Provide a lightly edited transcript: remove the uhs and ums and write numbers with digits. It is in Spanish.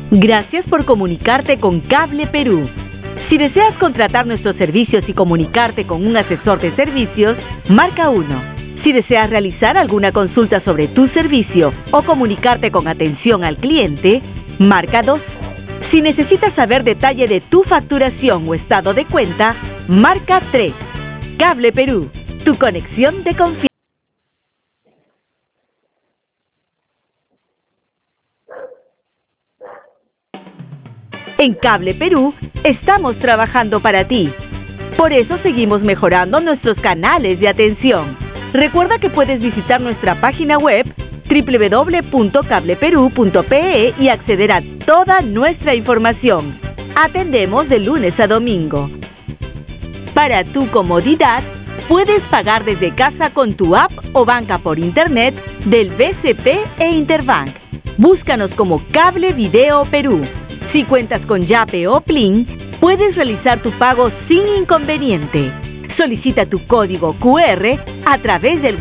Gracias por comunicarte con Cable Perú. Si deseas contratar nuestros servicios y comunicarte con un asesor de servicios, marca 1. Si deseas realizar alguna consulta sobre tu servicio o comunicarte con atención al cliente, marca 2. Si necesitas saber detalle de tu facturación o estado de cuenta, marca 3. Cable Perú, tu conexión de confianza. En Cable Perú estamos trabajando para ti. Por eso seguimos mejorando nuestros canales de atención. Recuerda que puedes visitar nuestra página web www.cableperu.pe y acceder a toda nuestra información. Atendemos de lunes a domingo. Para tu comodidad, puedes pagar desde casa con tu app o banca por internet del BCP e Interbank. Búscanos como Cable Video Perú. Si cuentas con Yape o Plin, puedes realizar tu pago sin inconveniente. Solicita tu código QR a través del